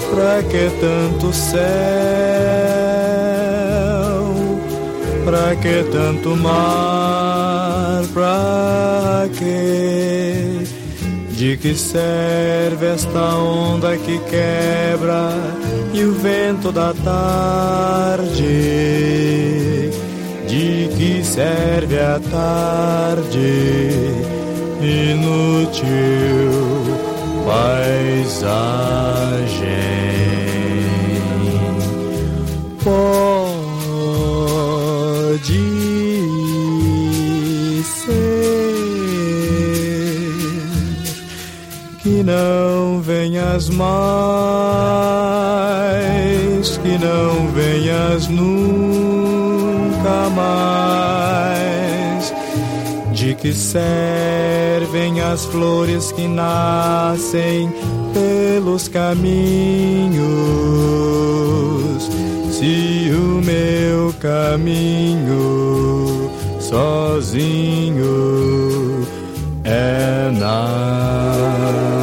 Pra que tanto céu? Pra que tanto mar? Pra que? De que serve esta onda que quebra e o vento da tarde? De que serve a tarde? Inútil paisagem. Pode ser que não venhas mais, que não venhas nunca mais. De que servem as flores que nascem pelos caminhos, se o meu caminho sozinho é nada?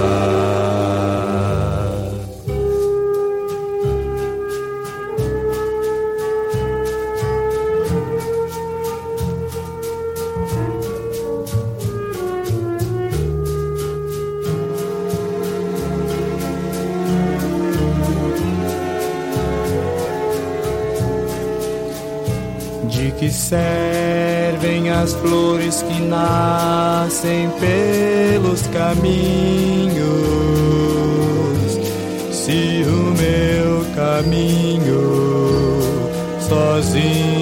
De que servem as flores que nascem pelos caminhos, se o meu caminho sozinho